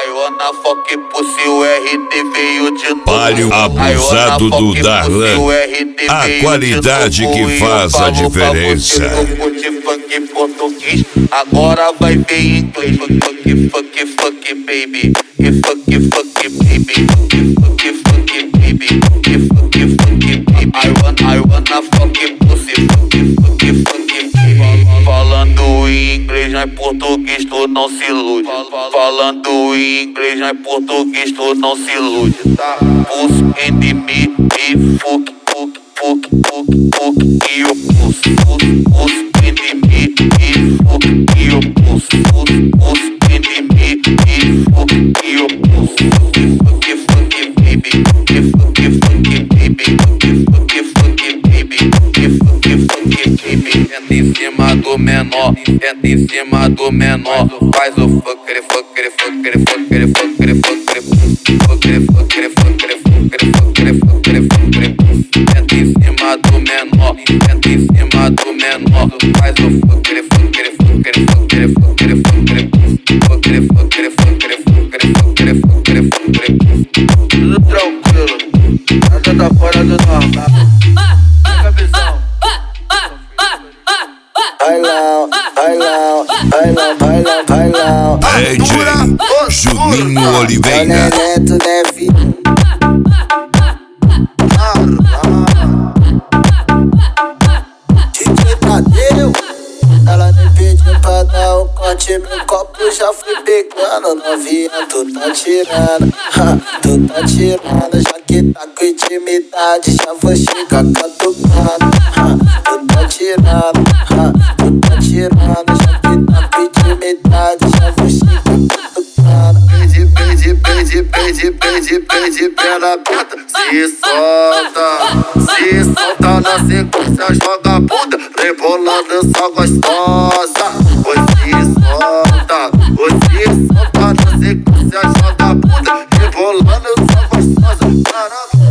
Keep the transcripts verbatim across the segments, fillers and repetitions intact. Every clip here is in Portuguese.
I wanna fuck pussy, o R D veio de novo. Palio abusado do Darlan, a qualidade que faz a diferença. Funk português, agora vai ver em inglês. Fuck, fuck, fuck, baby. Fuck, fuck, baby. Fuck, fuck, baby. Fuck, fuck, baby. I wanna, I wanna fuck pussy. Fuck, fuck, fuck, baby. Falando em inglês, não é português, tu não se ilude. Falando em inglês, não é português, tu não se ilude. Pussy and me, me, fuck, fuck, fuck, fuck, fuck, e eu pussy, pussy, pussy. Senta em cima do menor, senta em cima do menor. Faz o fucker, fucker, fucker, fucker, fucker, fucker, fucker, fucker, fucker, fucker, fucker, fucker, fucker. Senta em cima do menor, senta em cima do menor. Faz o fucker, fucker, fucker, fucker, fucker, fucker, fucker, fucker, fucker, fucker, fucker, fucker, fucker. Tudo tranquilo, nada tá fora do normal. Vai lá, vai lá, vai lá, vai lá, vai lá. D J Juninho Oliveira. Neto, né, filho? D J Tadeu, ela me pediu pra dar um corte, meu copo já fui pegando. Novinha, tu tá tirando, ha, tu tá tirando. Já que tá com intimidade, já vou chegar catucando, ha, tu tá tirando, ha, tu tá tirando. Já que tá com intimidade, já vou chegar catucando. Pede, pede, pede, pede, pede, pede pela puta. Se solta, se solta na sequência, joga a bunda, rebolando só gostosa. Você solta, você solta na sequência, joga a bunda, rebolando só gostosa. Caramba.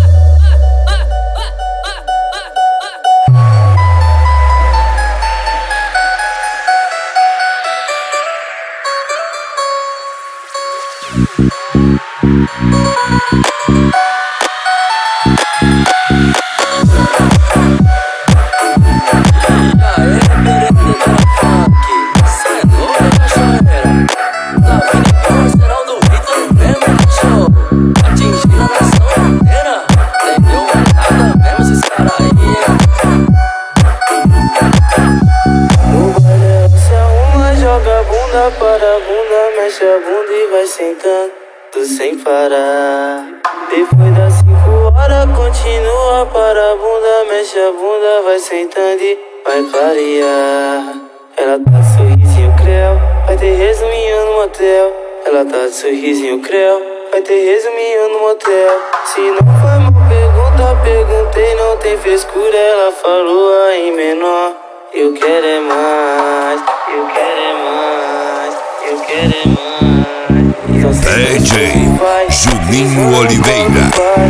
Para a bunda, mexe a bunda e vai sentando sem parar. Depois das cinco horas continua. Para a bunda, mexe a bunda, vai sentando e vai clarear. Ela tá de sorrisinho creu, vai ter resuminho no motel. Ela tá de sorrisinho creu, vai ter resuminho no motel. Se não foi uma pergunta, perguntei, não tem frescura. Ela falou aí menor, eu quero é mais, eu quero é mais, eu quero é mais. D J Juninho Oliveira.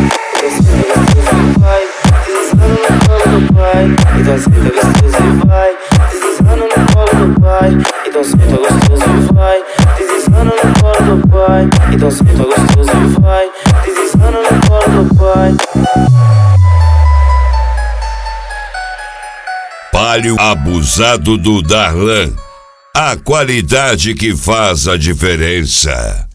Então senta gostoso e vai, deslizando no colo do pai. Então senta gostoso e vai, deslizando no colo do pai. Então senta gostoso e vai, deslizando no colo do pai. Palio abusado do Darlan, a qualidade que faz a diferença.